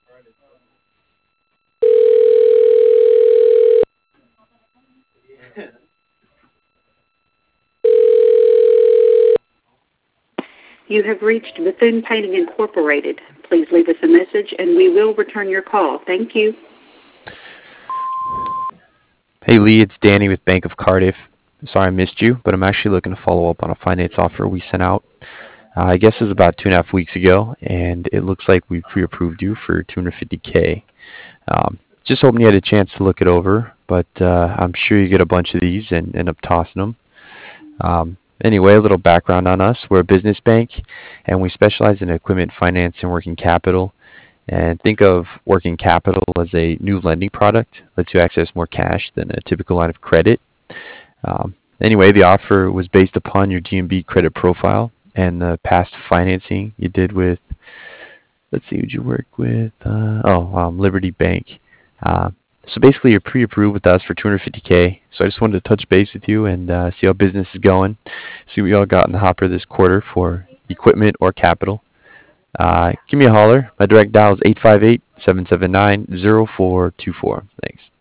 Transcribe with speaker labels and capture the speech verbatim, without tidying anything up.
Speaker 1: You have reached Bethune Painting Incorporated. Please leave us a message and we will return your call. Thank you.
Speaker 2: Hey Lee, it's Danny with Bank of Cardiff. Sorry I missed you, but I'm actually looking to follow up on a finance offer we sent out. Uh, I guess it was about two and a half weeks ago, and it looks like we pre-approved you for two hundred fifty K. Um, just hoping you had a chance to look it over, but uh, I'm sure you get a bunch of these and end up tossing them. Um, anyway, a little background on us. We're a business bank, and we specialize in equipment finance and working capital. And think of working capital as a new lending product. Lets you access more cash than a typical line of credit. Um, anyway, the offer was based upon your G M B credit profile and the past financing you did with, let's see, who'd you work with? Uh, oh, um, Liberty Bank. Uh, so basically, you're pre-approved with us for two hundred fifty K. So I just wanted to touch base with you and uh, see how business is going. See what y'all got in the hopper this quarter for equipment or capital. Uh, give me a holler. My direct dial is eight five eight, seven seven nine, zero four two four. Thanks.